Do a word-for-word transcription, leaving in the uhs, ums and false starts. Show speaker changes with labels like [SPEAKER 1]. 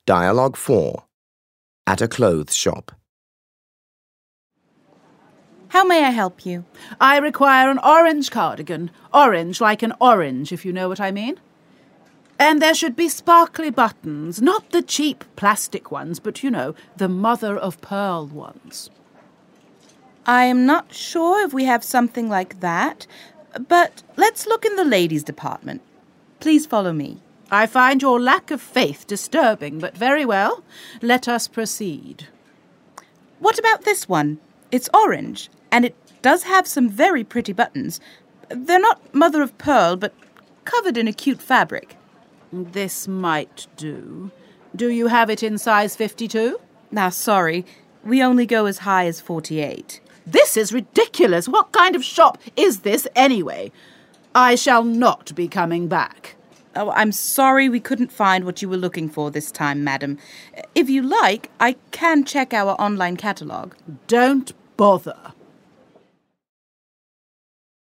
[SPEAKER 1] Dialogue four. At a clothes shop.
[SPEAKER 2] How may I help you?
[SPEAKER 3] I require an orange cardigan. Orange like an orange, if you know what I mean. And there should be sparkly buttons, not the cheap plastic ones, but, you know, the mother-of-pearl ones.
[SPEAKER 2] I am not sure if we have something like that, but let's look in the ladies' department. Please follow me.
[SPEAKER 3] I find your lack of faith disturbing, but very well. Let us proceed.
[SPEAKER 2] What about this one? It's orange, and it does have some very pretty buttons. They're not mother-of-pearl, but covered in a cute fabric.
[SPEAKER 3] This might do. Do you have it in size fifty-two?
[SPEAKER 2] Now, sorry, we only go as high as forty-eight.
[SPEAKER 3] This is ridiculous. What kind of shop is this anyway? I shall not be coming back.
[SPEAKER 2] Oh, I'm sorry we couldn't find what you were looking for this time, madam. If you like, I can check our online catalogue.
[SPEAKER 3] Don't bother.